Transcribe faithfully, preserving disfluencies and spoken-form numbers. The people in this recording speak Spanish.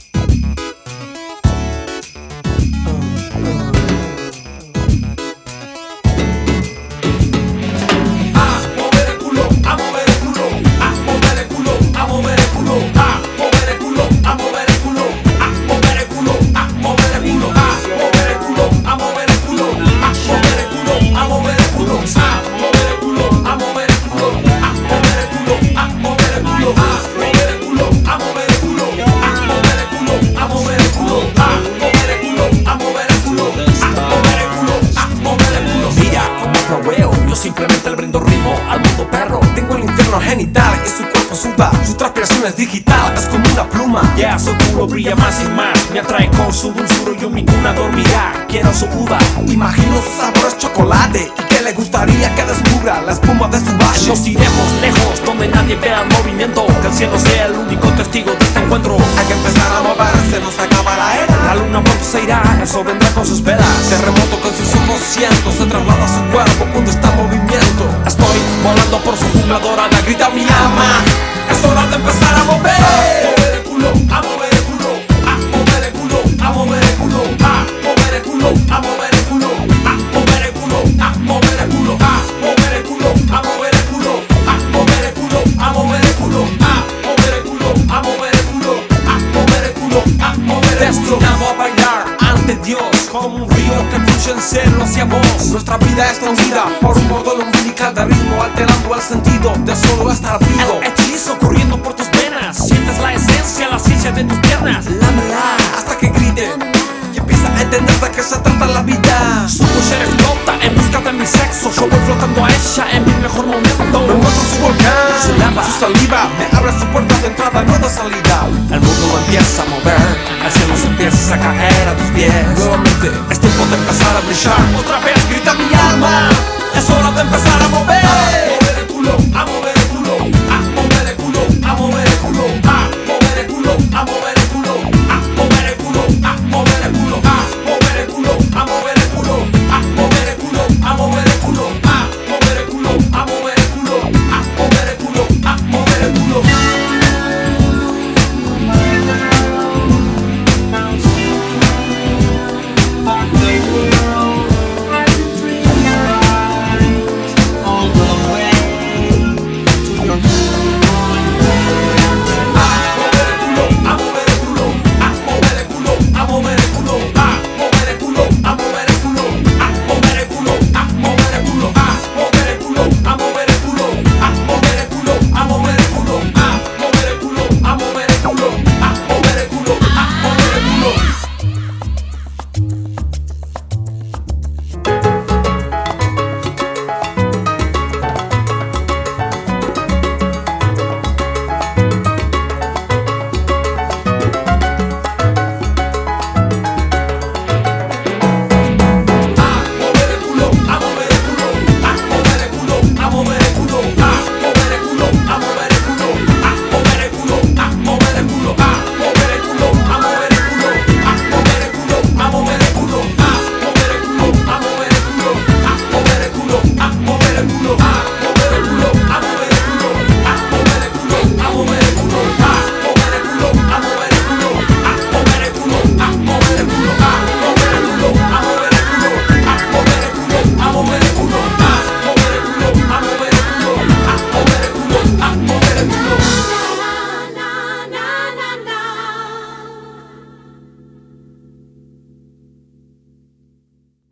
Simplemente le brindo ritmo al mundo perro. Tengo el infierno genital y su cuerpo suda. Su transpiración es digital, es como una pluma. Ya yeah, su culo brilla más y más. Me atrae con su dulzura y mi cuna dormirá. Quiero su uva. Imagino su sabor es chocolate. Y que le gustaría que descubra la espuma de su valle. Nos iremos lejos donde nadie vea el movimiento. Que el cielo sea el único testigo de este encuentro. Hay que empezar a moverse, nos acaba la era. La luna pronto se irá, eso vendrá con sus velas. Terremoto con sus ojos cientos se traslada a su cuerpo cuando está en movimiento. Estoy volando por su jungla dorada, grita mi alma. Es hora de empezar a mover. A mover el culo, a mover el culo, a mover el culo, a mover el culo, a mover el culo, a mover el culo, a mover el culo, a mover el culo, a mover el culo, a mover el culo, a mover el culo, a mover el culo, a mover el culo, a mover el culo, a mover el culo, a mover el culo. Destinado a bailar ante Dios como un río que fluye en celo hacia vos. Nuestra vida es tangida por un modo umbilical de ritmo, alterando el sentido de solo estar vivo. El hechizo corriendo por tus venas, sientes la esencia, la ciencia de tus piernas. Lámela hasta que grite y empieza a entender de qué se trata la vida. Su mujer explota en busca de mi sexo. Yo voy flotando a ella en mi mejor momento. Me muestra su volcán, su lava, su saliva, me abre su puerta de entrada, no de salida. El mundo empieza a mover, el cielo se empieza a caer a tus pies. Nuevamente es tiempo de empezar a brillar. Otra vez grita mi alma, es hora de empezar a mover. A mover el culo, a mover el culo, a mover el culo, a mover el culo, a mover el culo, a mover el culo.